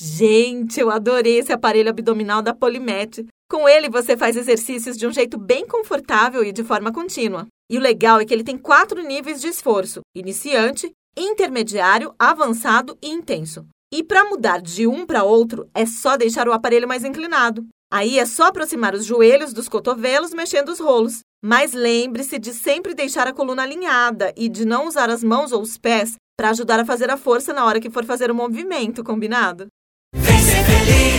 Gente, eu adorei esse aparelho abdominal da Polymed. Com ele, você faz exercícios de um jeito bem confortável e de forma contínua. E o legal é que ele tem 4 níveis de esforço: iniciante, intermediário, avançado e intenso. E para mudar de um para outro, é só deixar o aparelho mais inclinado. Aí é só aproximar os joelhos dos cotovelos mexendo os rolos. Mas lembre-se de sempre deixar a coluna alinhada e de não usar as mãos ou os pés para ajudar a fazer a força na hora que for fazer o movimento, combinado? Vem ser feliz!